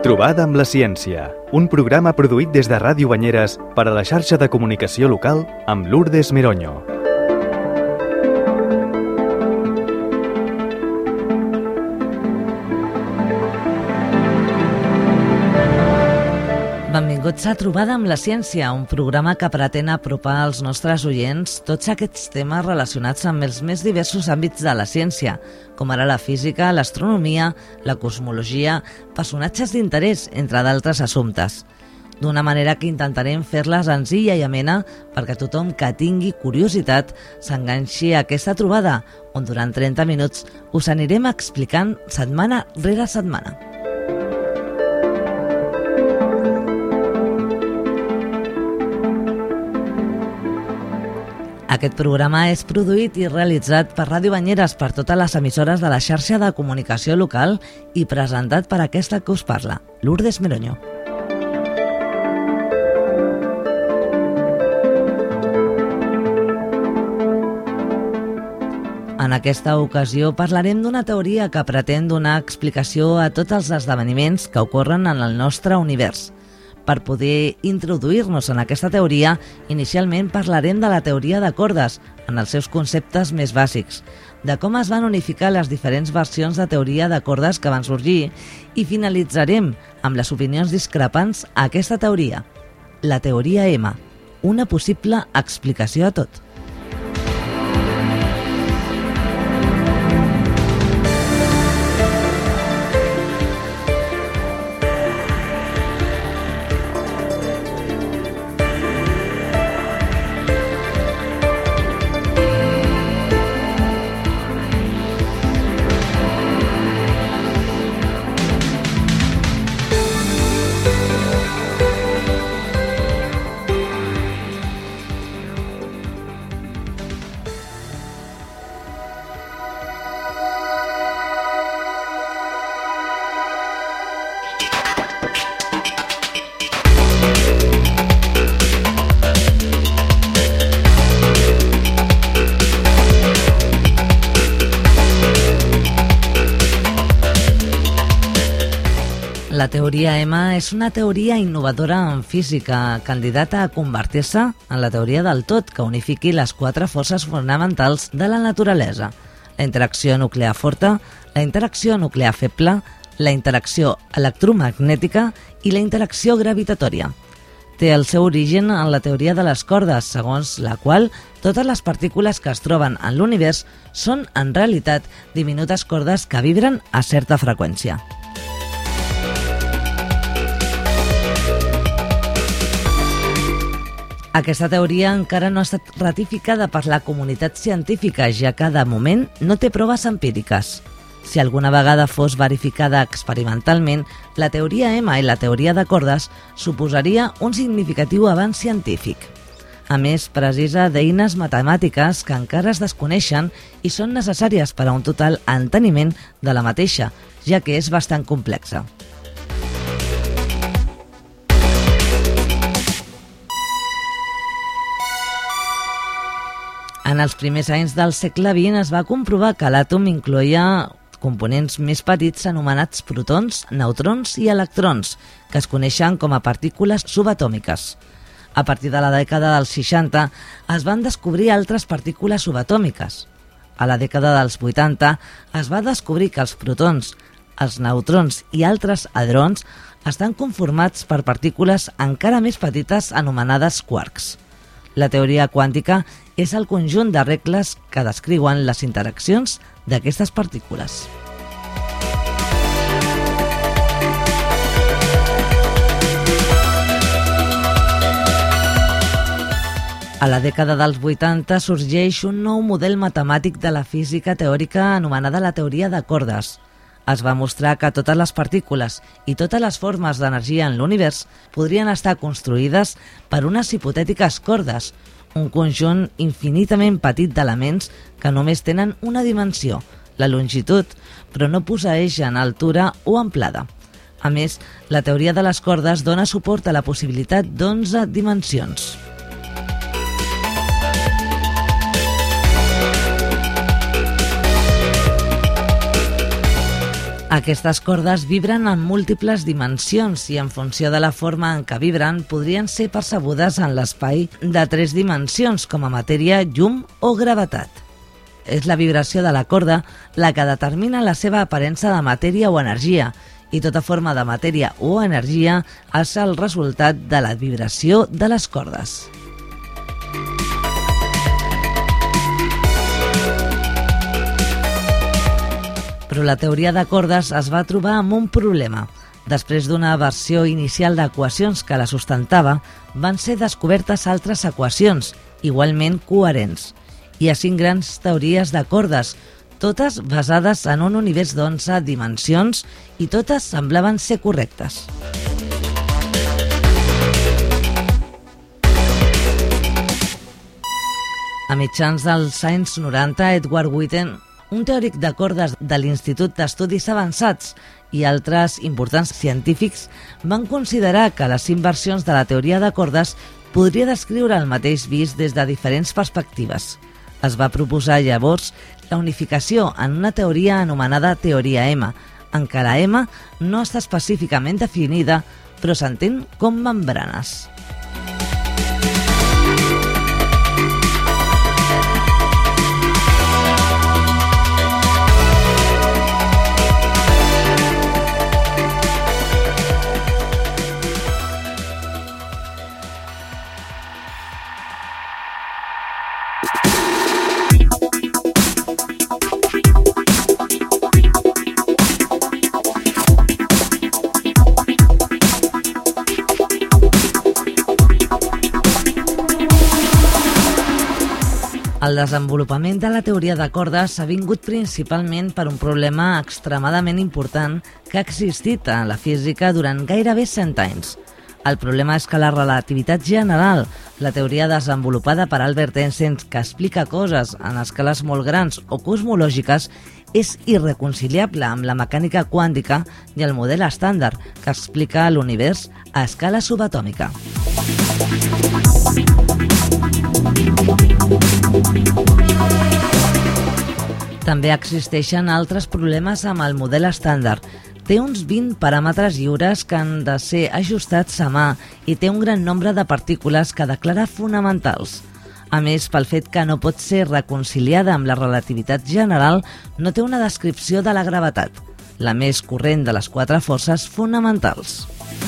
Trobada amb la ciència, un programa produït des de Ràdio Banyeres per a la xarxa de comunicació local amb Lourdes Meronyo. Benvinguts a Trobada amb la ciència, un programa que pretén apropar als nostres oients tots aquests temes relacionats amb els més diversos àmbits de la ciència, com ara la física, l'astronomia, la cosmologia, personatges d'interès, entre d'altres assumptes. D'una manera que intentarem fer-la senzilla i amena perquè tothom que tingui curiositat s'enganxi a aquesta trobada, on durant 30 minuts us anirem explicant setmana rere setmana. Aquest programa és produït i realitzat per Ràdio Banyeres per totes les emissores de la xarxa de comunicació local i presentat per aquesta que us parla, Lourdes Meronyo. En aquesta ocasió parlarem d'una teoria que pretén donar explicació a tots els esdeveniments que ocorren en el nostre univers. Per poder introduir-nos en aquesta teoria, inicialment parlarem de la teoria de cordes, en els seus conceptes més bàsics, de com es van unificar les diferents versions de teoria de cordes que van sorgir i finalitzarem amb les opinions discrepants a aquesta teoria, la teoria M, una possible explicació a tot. La teoria M és una teoria innovadora en física, candidata a convertir-se en la teoria del tot que unifiqui les 4 forces fonamentals de la naturalesa: la interacció nuclear forta, la interacció nuclear feble, la interacció electromagnètica i la interacció gravitatòria. Té el seu origen en la teoria de les cordes, segons la qual totes les partícules que es troben en l'univers són, en realitat, diminutes cordes que vibren a certa freqüència. Aquesta teoria encara no ha estat ratificada per la comunitat científica, ja que de moment no té proves empíriques. Si alguna vegada fos verificada experimentalment, la teoria M i la teoria de cordes suposaria un significatiu avanç científic. A més, precisa d'eines matemàtiques que encara es desconeixen i són necessàries per a un total enteniment de la mateixa, ja que és bastant complexa. En els primers anys del segle XX es va comprovar que l'àtom incloïa components més petits anomenats protons, neutrons i electrons, que es coneixen com a partícules subatòmiques. A partir de la dècada dels 60 es van descobrir altres partícules subatòmiques. A la dècada dels 80 es va descobrir que els protons, els neutrons i altres hadrons estan conformats per partícules encara més petites anomenades quarks. La teoria quàntica és el conjunt de regles que descriuen les interaccions d'aquestes partícules. A la dècada dels 80 sorgeix un nou model matemàtic de la física teòrica anomenada la teoria de cordes. Es va mostrar que totes les partícules i totes les formes d'energia en l'univers podrien estar construïdes per unes hipotètiques cordes, un conjunt infinitament petit d'elements que només tenen una dimensió, la longitud, però no posseeixen altura o amplada. A més, la teoria de les cordes dona suport a la possibilitat d'11 dimensions. Aquestes cordes vibren en múltiples dimensions i en funció de la forma en què vibren podrien ser percebudes en l'espai de 3 dimensions com a matèria, llum o gravetat. És la vibració de la corda la que determina la seva aparença de matèria o energia i tota forma de matèria o energia és el resultat de la vibració de les cordes. Però la teoria de cordes es va trobar amb un problema. Després d'una versió inicial d'equacions que la sustentava, van ser descobertes altres equacions, igualment coherents. Hi ha 5 grans teories de cordes, totes basades en un univers d'11 dimensions i totes semblaven ser correctes. A mitjans dels anys 90, Edward Witten, un teòric de cordes de l'Institut d'Estudis Avançats i altres importants científics van considerar que les inversions de la teoria de cordes podria descriure el mateix vist des de diferents perspectives. Es va proposar llavors la unificació en una teoria anomenada teoria M, en què la M no està específicament definida, però s'entén com membranes. El desenvolupament de la teoria de cordes s'ha vingut principalment per un problema extremadament important que ha existit a la física durant gairebé 100 anys. El problema és que la relativitat general, la teoria desenvolupada per Albert Einstein que explica coses en escales molt grans o cosmològiques, és irreconciliable amb la mecànica quàntica i el model estàndard que explica l'univers a escala subatòmica. També existeixen altres problemes amb el model estàndard. Té uns 20 paràmetres lliures que han de ser ajustats a mà i té un gran nombre de partícules que declara fonamentals. A més, pel fet que no pot ser reconciliada amb la relativitat general, no té una descripció de la gravetat, la més corrent de les 4 forces fonamentals.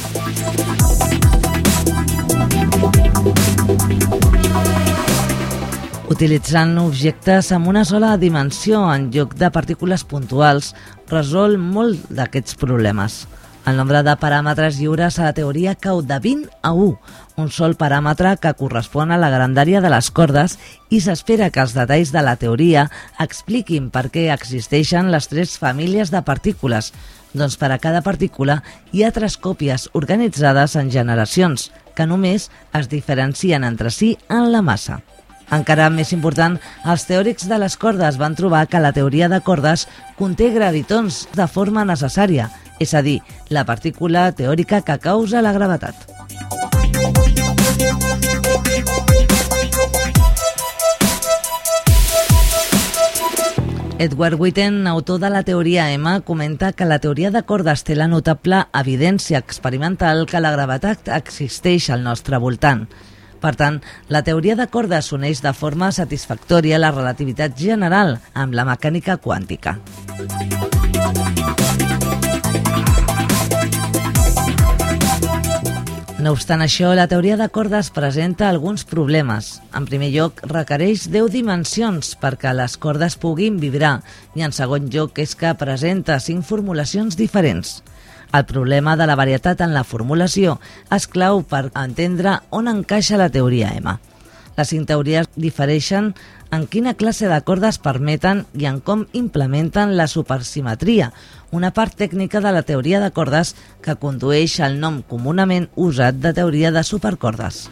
Utilitzant objectes amb una sola dimensió en lloc de partícules puntuals, resol molt d'aquests problemes. El nombre de paràmetres lliures a la teoria cau de 20 a 1, un sol paràmetre que correspon a la grandària de les cordes, i s'espera que els detalls de la teoria expliquin per què existeixen les 3 famílies de partícules, doncs per a cada partícula hi ha 3 còpies organitzades en generacions, que només es diferencien entre si en la massa. Encara més important, els teòrics de les cordes van trobar que la teoria de cordes conté gravitons de forma necessària, és a dir, la partícula teòrica que causa la gravetat. Edward Witten, autor de la teoria M, comenta que la teoria de cordes té la notable evidència experimental que la gravetat existeix al nostre voltant. Per tant, la teoria de cordes uneix de forma satisfactòria la relativitat general amb la mecànica quàntica. No obstant això, la teoria de cordes presenta alguns problemes. En primer lloc, requereix 10 dimensions perquè les cordes puguin vibrar i en segon lloc és que presenta 5 formulacions diferents. El problema de la varietat en la formulació és clau per entendre on encaixa la teoria M. Les 5 teories difereixen en quina classe de cordes permeten i en com implementen la supersimetria, una part tècnica de la teoria de cordes que condueix al nom comunament usat de teoria de supercordes.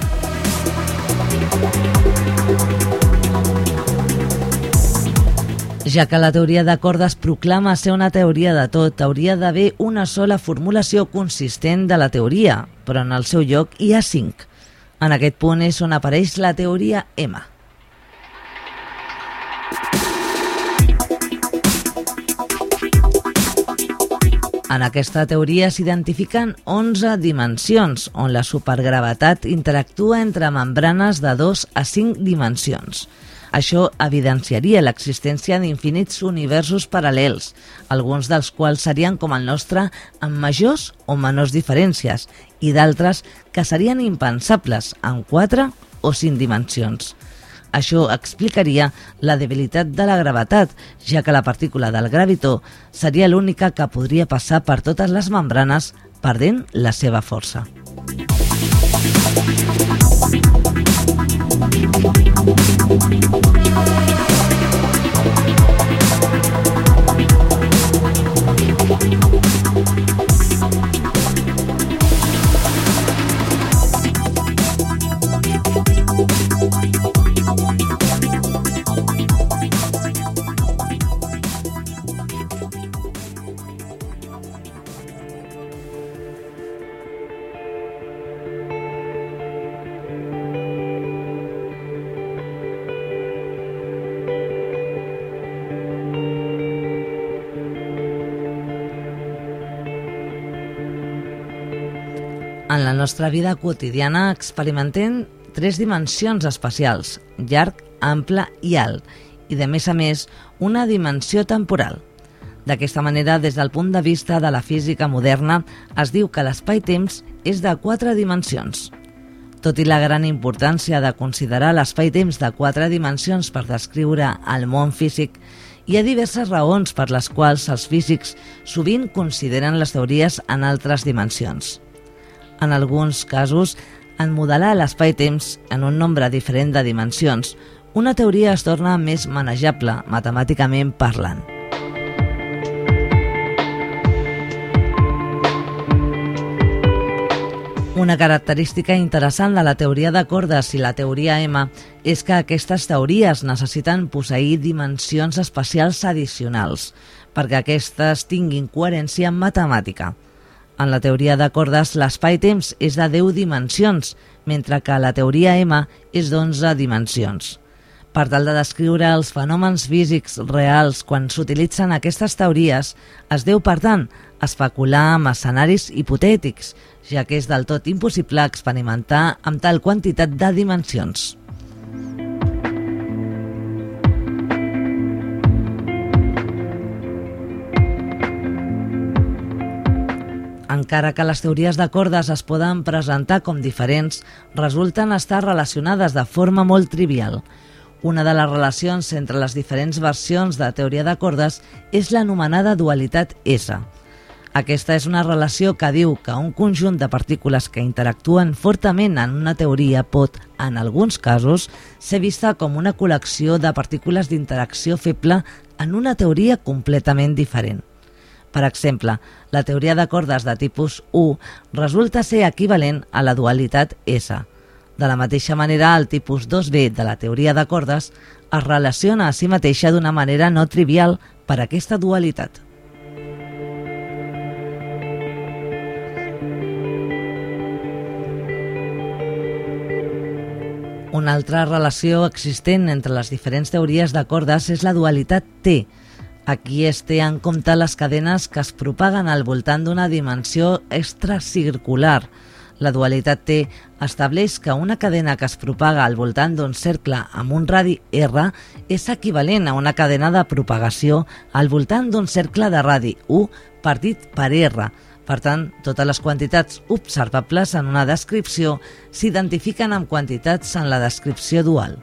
Ja que la teoria de cordes proclama ser una teoria de tot, hauria d'haver una sola formulació consistent de la teoria, però en el seu lloc hi ha 5. En aquest punt és on apareix la teoria M. En aquesta teoria s'identifiquen 11 dimensions, on la supergravetat interactua entre membranes de 2 a 5 dimensions. Això evidenciaria l'existència d'infinits universos paral·lels, alguns dels quals serien com el nostre amb majors o menors diferències i d'altres que serien impensables en 4 o 5 dimensions. Això explicaria la debilitat de la gravetat, ja que la partícula del gravitó seria l'única que podria passar per totes les membranes perdent la seva força. En la nostra vida quotidiana experimentem 3 dimensions espacials, llarg, ample i alt, i de més a més una dimensió temporal. D'aquesta manera, des del punt de vista de la física moderna, es diu que l'espai-temps és de 4 dimensions. Tot i la gran importància de considerar l'espai-temps de 4 dimensions per descriure el món físic, hi ha diverses raons per les quals els físics sovint consideren les teories en altres dimensions. En alguns casos, en modelar l'espai-temps en un nombre diferent de dimensions, una teoria es torna més manejable, matemàticament parlant. Una característica interessant de la teoria de cordes i la teoria M és que aquestes teories necessiten posseir dimensions espacials addicionals perquè aquestes tinguin coherència matemàtica. En la teoria de cordes, l'espai-temps és de 10 dimensions, mentre que la teoria M és d'11 dimensions. Per tal de descriure els fenòmens físics reals quan s'utilitzen aquestes teories, es deu, per tant, especular amb escenaris hipotètics, ja que és del tot impossible experimentar amb tal quantitat de dimensions. Encara que les teories de cordes es poden presentar com diferents, resulten estar relacionades de forma molt trivial. Una de les relacions entre les diferents versions de teoria de cordes és l'anomenada dualitat S. Aquesta és una relació que diu que un conjunt de partícules que interactuen fortament en una teoria pot, en alguns casos, ser vista com una col·lecció de partícules d'interacció feble en una teoria completament diferent. Per exemple, la teoria de cordes de tipus U resulta ser equivalent a la dualitat S. De la mateixa manera, el tipus 2B de la teoria de cordes es relaciona a si mateixa d'una manera no trivial per aquesta dualitat. Una altra relació existent entre les diferents teories de cordes és la dualitat T. Aquí es té en compte les cadenes que es propaguen al voltant d'una dimensió extracircular. La dualitat T estableix que una cadena que es propaga al voltant d'un cercle amb un radi R és equivalent a una cadena de propagació al voltant d'un cercle de radi U partit per R. Per tant, totes les quantitats observables en una descripció s'identifiquen amb quantitats en la descripció dual.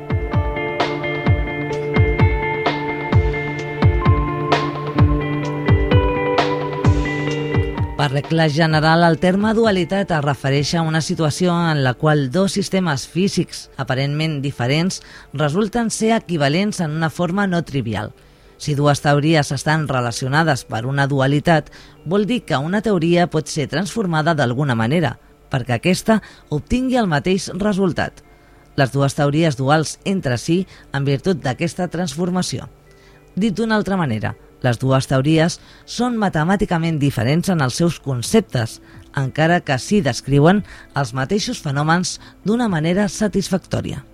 Per regla general, el terme dualitat es refereix a una situació en la qual dos sistemes físics aparentment diferents resulten ser equivalents en una forma no trivial. Si dues teories estan relacionades per una dualitat, vol dir que una teoria pot ser transformada d'alguna manera, perquè aquesta obtingui el mateix resultat. Les dues teories duals entre si en virtut d'aquesta transformació. Dit d'una altra manera, les dues teories són matemàticament diferents en els seus conceptes, encara que sí descriuen els mateixos fenòmens d'una manera satisfactòria.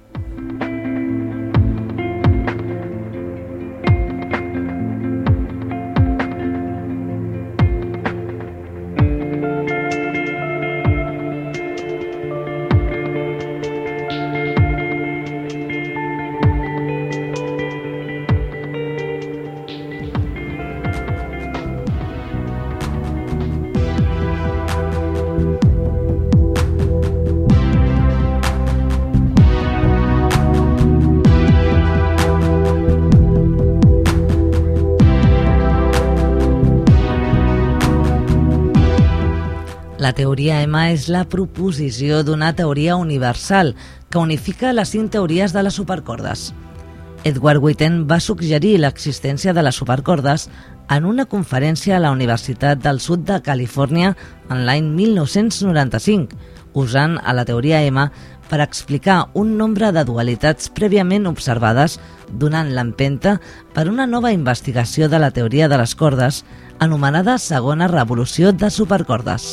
La teoria M és la proposició d'una teoria universal que unifica les 5 teories de les supercordes. Edward Witten va suggerir l'existència de les supercordes en una conferència a la Universitat del Sud de Califòrnia en l'any 1995, usant a la teoria M per explicar un nombre de dualitats prèviament observades, donant l'empenta per una nova investigació de la teoria de les cordes, anomenada segona revolució de supercordes.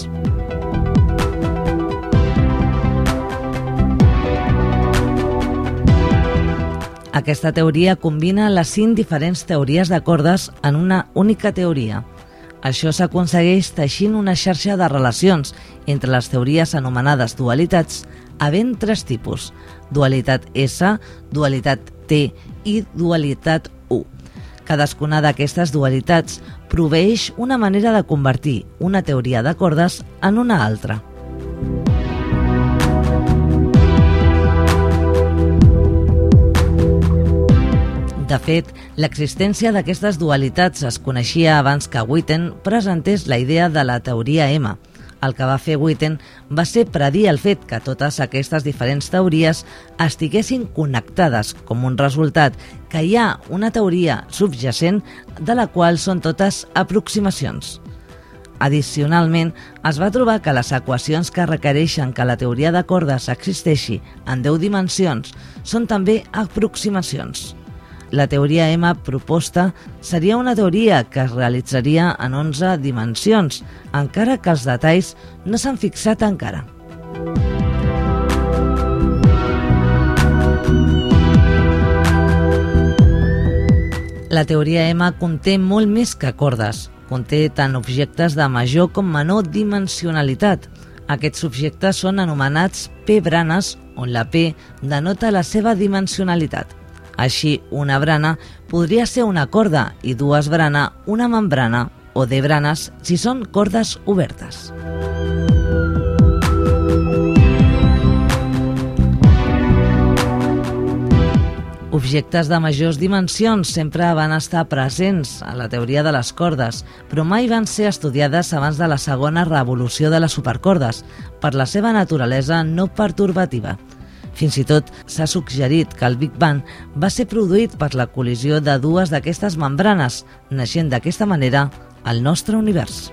Aquesta teoria combina les 5 diferents teories de cordes en una única teoria. Això s'aconsegueix teixint una xarxa de relacions entre les teories anomenades dualitats, havent 3 tipus: dualitat S, dualitat T i dualitat U. Cadascuna d'aquestes dualitats proveeix una manera de convertir una teoria de cordes en una altra. De fet, l'existència d'aquestes dualitats es coneixia abans que Witten presentés la idea de la teoria M. El que va fer Witten va ser predir el fet que totes aquestes diferents teories estiguessin connectades com un resultat que hi ha una teoria subjacent de la qual són totes aproximacions. Addicionalment, es va trobar que les equacions que requereixen que la teoria de cordes existeixi en 10 dimensions són també aproximacions. La teoria M proposta seria una teoria que es realitzaria en 11 dimensions, encara que els detalls no s'han fixat encara. La teoria M conté molt més que cordes. Conté tant objectes de major com menor dimensionalitat. Aquests objectes són anomenats p-branes, on la p denota la seva dimensionalitat. Així, una brana podria ser una corda i 2 brana una membrana o D-branes si són cordes obertes. Objectes de majors dimensions sempre van estar presents a la teoria de les cordes, però mai van ser estudiades abans de la segona revolució de les supercordes, per la seva naturalesa no pertorbativa. Fins i tot s'ha suggerit que el Big Bang va ser produït per la col·lisió de 2 d'aquestes membranes, naixent d'aquesta manera el nostre univers.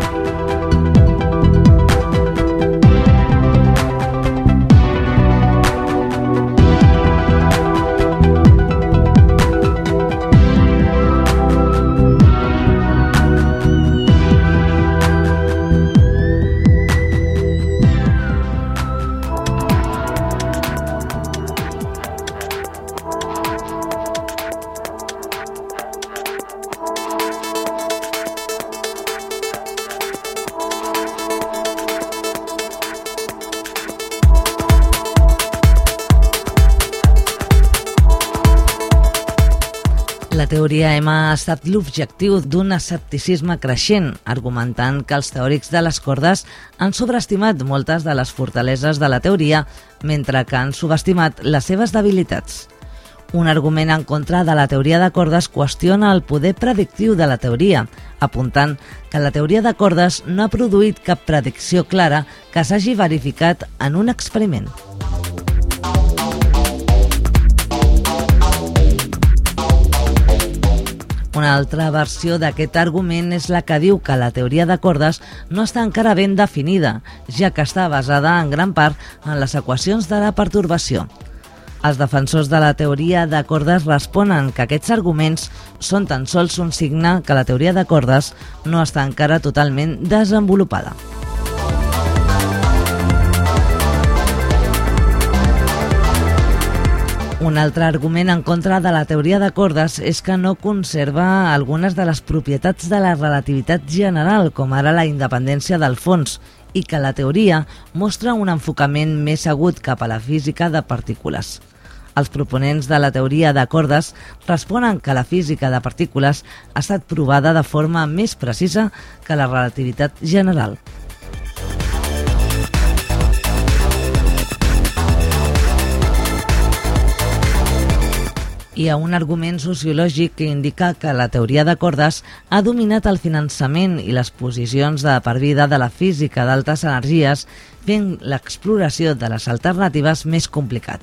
La teoria M ha estat l'objectiu d'un escepticisme creixent, argumentant que els teòrics de les cordes han sobreestimat moltes de les fortaleses de la teoria, mentre que han subestimat les seves debilitats. Un argument en contra de la teoria de cordes qüestiona el poder predictiu de la teoria, apuntant que la teoria de cordes no ha produït cap predicció clara que s'hagi verificat en un experiment. Una altra versió d'aquest argument és la que diu que la teoria de cordes no està encara ben definida, ja que està basada en gran part en les equacions de la pertorbació. Els defensors de la teoria de cordes responen que aquests arguments són tan sols un signe que la teoria de cordes no està encara totalment desenvolupada. Un altre argument en contra de la teoria de cordes és que no conserva algunes de les propietats de la relativitat general, com ara la independència del fons, i que la teoria mostra un enfocament més agut cap a la física de partícules. Els proponents de la teoria de cordes responen que la física de partícules ha estat provada de forma més precisa que la relativitat general. Hi ha un argument sociològic que indica que la teoria de cordes ha dominat el finançament i les posicions de per vida de la física d'altes energies, fent l'exploració de les alternatives més complicat.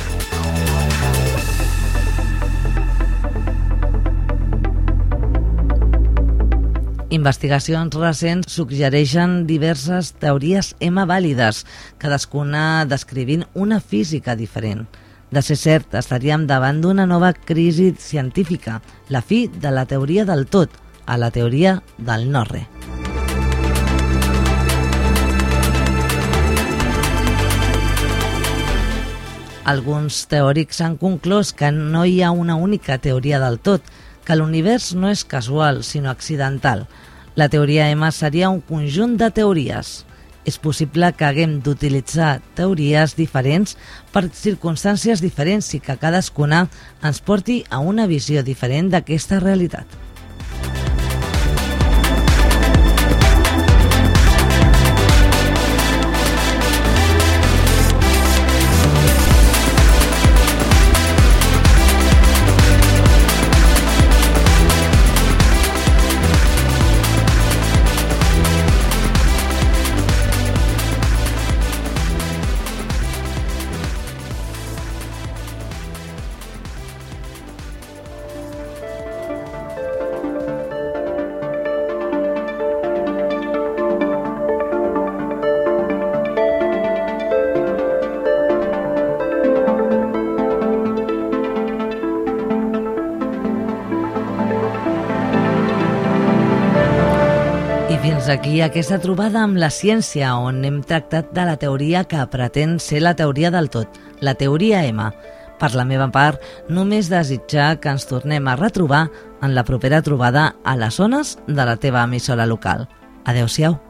Investigacions recents suggereixen diverses teories M vàlides, cadascuna descrivint una física diferent. De ser cert, estaríem davant d'una nova crisi científica, la fi de la teoria del tot a la teoria del no-res. Alguns teòrics han conclòs que no hi ha una única teoria del tot, que l'univers no és casual, sinó accidental. La teoria M seria un conjunt de teories. És possible que haguem d'utilitzar teories diferents per circumstàncies diferents i que cadascuna ens porti a una visió diferent d'aquesta realitat. Fins aquí aquesta trobada amb la ciència, on hem tractat de la teoria que pretén ser la teoria del tot, la teoria M. Per la meva part, només desitjar que ens tornem a retrobar en la propera trobada a les ones de la teva emissora local. Adéu-siau.